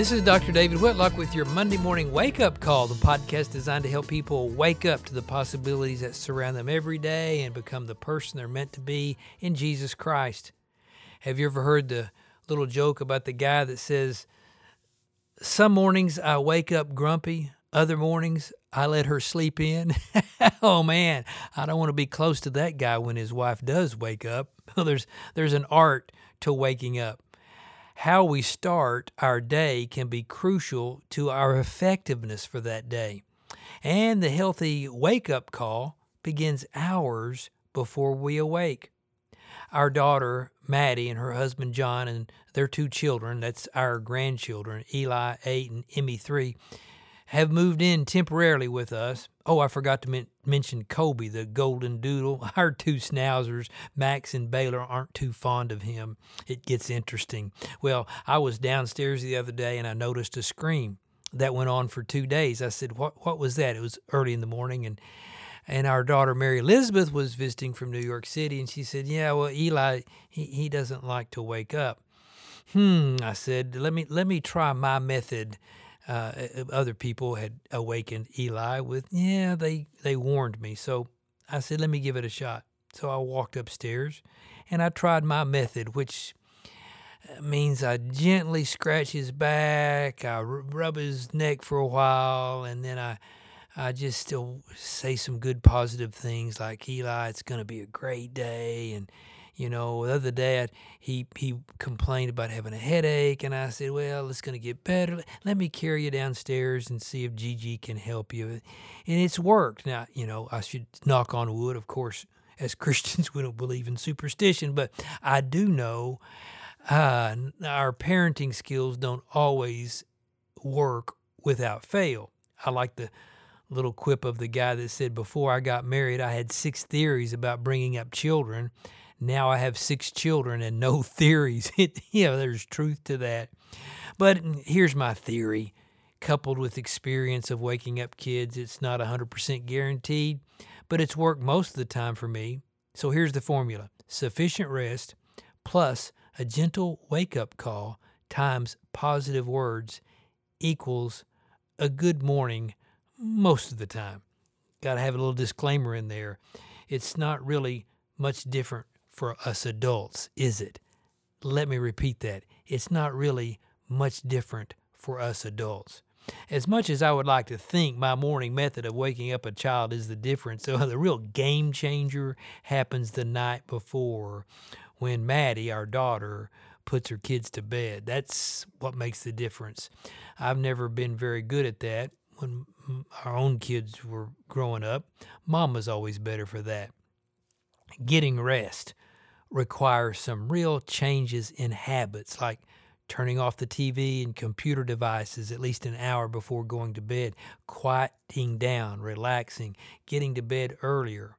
This is Dr. David Whitlock with your Monday Morning Wake Up Call, the podcast designed to help people wake up to the possibilities that surround them every day and become the person they're meant to be in Jesus Christ. Have you ever heard the little joke about the guy that says, "Some mornings I wake up grumpy, other mornings I let her sleep in"? Oh man, I don't want to be close to that guy when his wife does wake up. There's an art to waking up. How we start our day can be crucial to our effectiveness for that day. And the healthy wake-up call begins hours before we awake. Our daughter, Maddie, and her husband, John, and their 2 children, that's our grandchildren, Eli, 8, and Emmy, 3, have moved in temporarily with us. Oh, I forgot to mention Kobe, the golden doodle. Our 2 schnauzers, Max and Baylor, aren't too fond of him. It gets interesting. Well, I was downstairs the other day and I noticed a scream that went on for 2 days. I said, what was that? It was early in the morning, and our daughter Mary Elizabeth was visiting from New York City, and she said, "Yeah, well, Eli, he doesn't like to wake up." I said, let me try my method. Other people had awakened Eli with, they warned me. So I said, let me give it a shot. So I walked upstairs and I tried my method, which means I gently scratch his back, I rub his neck for a while, and then I just still say some good positive things like, "Eli, it's going to be a great day." And the other day he complained about having a headache, and I said, "Well, it's going to get better. Let me carry you downstairs and see if Gigi can help you." And it's worked. Now, I should knock on wood. Of course, as Christians, we don't believe in superstition, but I do know our parenting skills don't always work without fail. I like the little quip of the guy that said, "Before I got married, I had 6 theories about bringing up children. Now I have 6 children and no theories." There's truth to that. But here's my theory. Coupled with experience of waking up kids, it's not 100% guaranteed, but it's worked most of the time for me. So here's the formula. Sufficient rest plus a gentle wake-up call times positive words equals a good morning most of the time. Got to have a little disclaimer in there. It's not really much different for us adults, is it? Let me repeat that. It's not really much different for us adults. As much as I would like to think my morning method of waking up a child is the difference, so the real game changer happens the night before when Maddie, our daughter, puts her kids to bed. That's what makes the difference. I've never been very good at that when our own kids were growing up. Mom was always better for that. Getting rest requires some real changes in habits, like turning off the TV and computer devices at least an hour before going to bed, quieting down, relaxing, getting to bed earlier.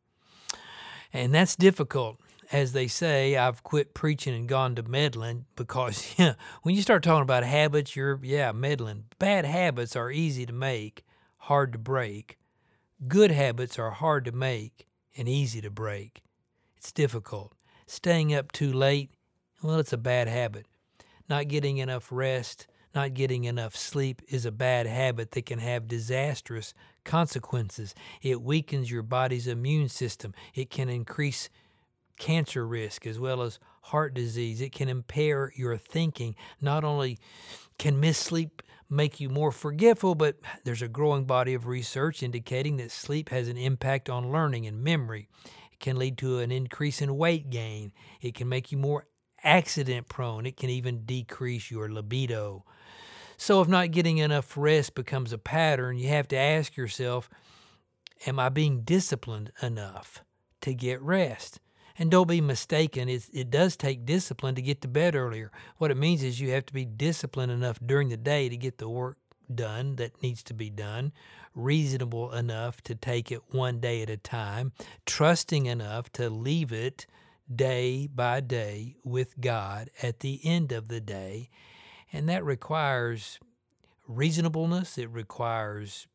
And that's difficult. As they say, I've quit preaching and gone to meddling because when you start talking about habits, you're meddling. Bad habits are easy to make, hard to break. Good habits are hard to make and easy to break. It's difficult. Staying up too late, well, it's a bad habit. Not getting enough rest, not getting enough sleep is a bad habit that can have disastrous consequences. It weakens your body's immune system. It can increase cancer risk as well as heart disease. It can impair your thinking. Not only can missed sleep make you more forgetful, but there's a growing body of research indicating that sleep has an impact on learning and memory. It can lead to an increase in weight gain. It can make you more accident prone. It can even decrease your libido. So if not getting enough rest becomes a pattern, you have to ask yourself, am I being disciplined enough to get rest? And don't be mistaken, it does take discipline to get to bed earlier. What it means is you have to be disciplined enough during the day to get the work done that needs to be done, reasonable enough to take it one day at a time, trusting enough to leave it day by day with God at the end of the day. And that requires reasonableness. It requires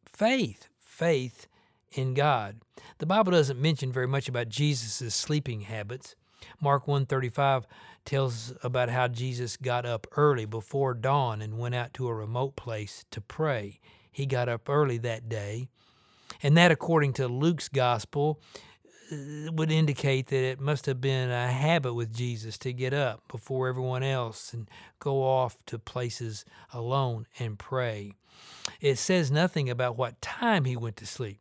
faith in God. The Bible doesn't mention very much about Jesus' sleeping habits. Mark 1:35 tells about how Jesus got up early before dawn and went out to a remote place to pray. He got up early that day. And that, according to Luke's gospel, would indicate that it must have been a habit with Jesus to get up before everyone else and go off to places alone and pray. It says nothing about what time he went to sleep.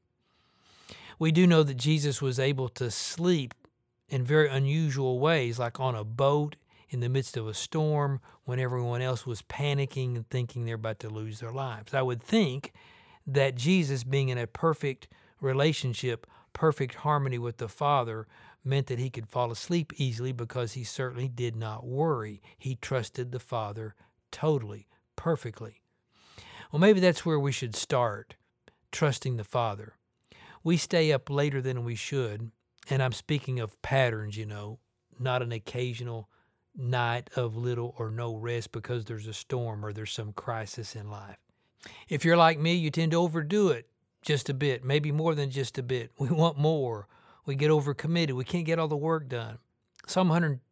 We do know that Jesus was able to sleep in very unusual ways, like on a boat in the midst of a storm when everyone else was panicking and thinking they're about to lose their lives. I would think that Jesus, being in a perfect relationship, perfect harmony with the Father, meant that he could fall asleep easily because he certainly did not worry. He trusted the Father totally, perfectly. Well, maybe that's where we should start, trusting the Father. We stay up later than we should, and I'm speaking of patterns, not an occasional night of little or no rest because there's a storm or there's some crisis in life. If you're like me, you tend to overdo it just a bit, maybe more than just a bit. We want more. We get overcommitted. We can't get all the work done. Psalm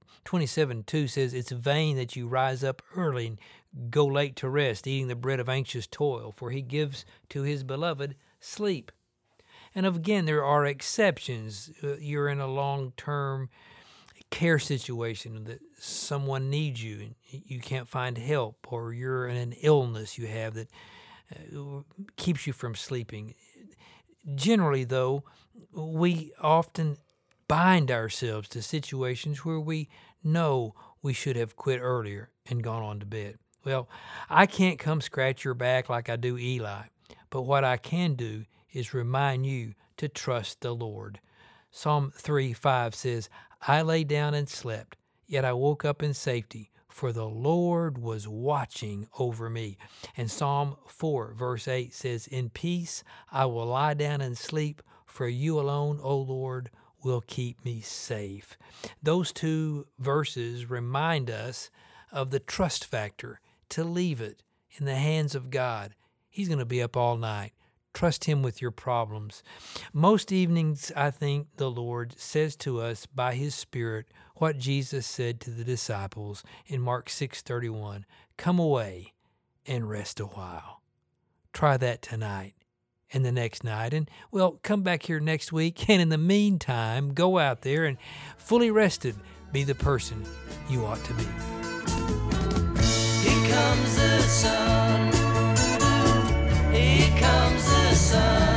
127:2 says, "It's vain that you rise up early and go late to rest, eating the bread of anxious toil, for he gives to his beloved sleep." And again, there are exceptions. You're in a long-term care situation that someone needs you and you can't find help, or you're in an illness you have that keeps you from sleeping. Generally, though, we often bind ourselves to situations where we know we should have quit earlier and gone on to bed. Well, I can't come scratch your back like I do Eli, but what I can do is remind you to trust the Lord. Psalm 3:5 says, "I lay down and slept, yet I woke up in safety, for the Lord was watching over me." And Psalm 4 verse 8 says, "In peace I will lie down and sleep, for you alone, O Lord, will keep me safe." Those two verses remind us of the trust factor, to leave it in the hands of God. He's going to be up all night. Trust him with your problems. Most evenings, I think the Lord says to us by his Spirit what Jesus said to the disciples in Mark 6:31, "Come away and rest a while." Try that tonight and the next night. And, well, come back here next week. And in the meantime, go out there and fully rested, be the person you ought to be. Here comes the sun. Here comes the sun.